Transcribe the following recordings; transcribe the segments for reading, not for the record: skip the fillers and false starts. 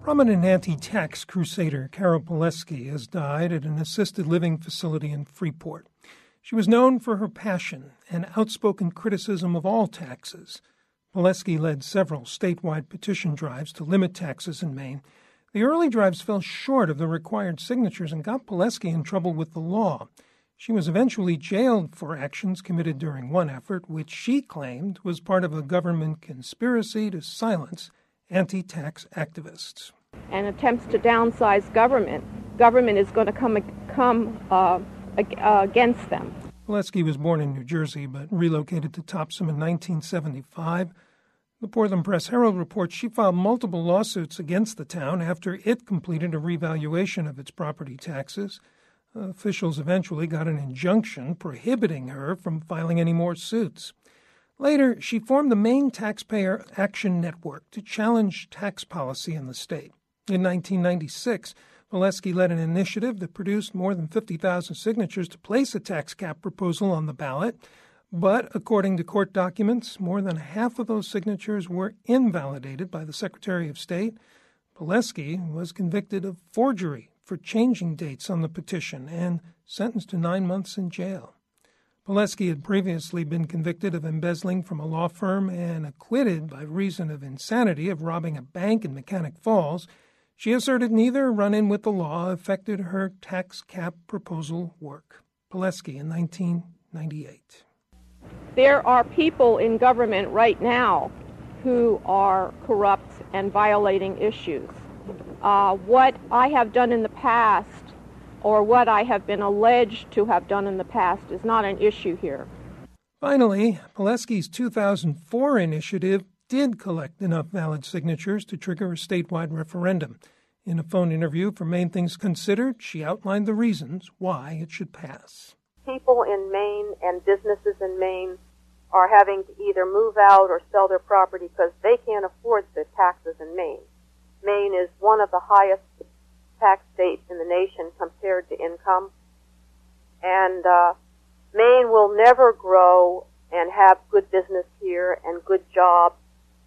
Prominent anti-tax crusader Carol Pileski has died at an assisted living facility in Freeport. She was known for her passion and outspoken criticism of all taxes. Pileski led several statewide petition drives to limit taxes in Maine. The early drives fell short of the required signatures and got Pileski in trouble with the law. She was eventually jailed for actions committed during one effort, which she claimed was part of a government conspiracy to silence anti-tax activists. And attempts to downsize government is going to come against them. Pileski was born in New Jersey but relocated to Topsham in 1975. The Portland Press-Herald reports she filed multiple lawsuits against the town after it completed a revaluation of its property taxes. Officials eventually got an injunction prohibiting her from filing any more suits. Later, she formed the Maine Taxpayer Action Network to challenge tax policy in the state. In 1996, Pileski led an initiative that produced more than 50,000 signatures to place a tax cap proposal on the ballot. But according to court documents, more than half of those signatures were invalidated by the Secretary of State. Pileski was convicted of forgery for changing dates on the petition and sentenced to 9 months in jail. Pileski had previously been convicted of embezzling from a law firm and acquitted by reason of insanity of robbing a bank in Mechanic Falls. She asserted neither run-in with the law affected her tax cap proposal work. Pileski in 1998. There are people in government right now who are corrupt and violating issues. What I have done in the past or what I have been alleged to have done in the past is not an issue here. Finally, Pileski's 2004 initiative did collect enough valid signatures to trigger a statewide referendum. In a phone interview for Maine Things Considered, she outlined the reasons why it should pass. People in Maine and businesses in Maine are having to either move out or sell their property because they can't afford the taxes in Maine. Maine is one of the highest tax states in the nation compared to income. And Maine will never grow and have good business here and good jobs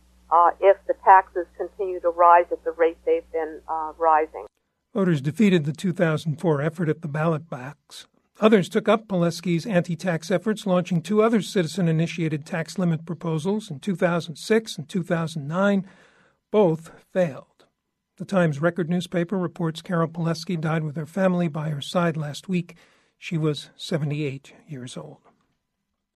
if the taxes continue to rise at the rate they've been rising. Voters defeated the 2004 effort at the ballot box. Others took up Pileski's anti-tax efforts, launching two other citizen-initiated tax limit proposals in 2006 and 2009. Both failed. The Times Record newspaper reports Carol Pileski died with her family by her side last week. She was 78 years old.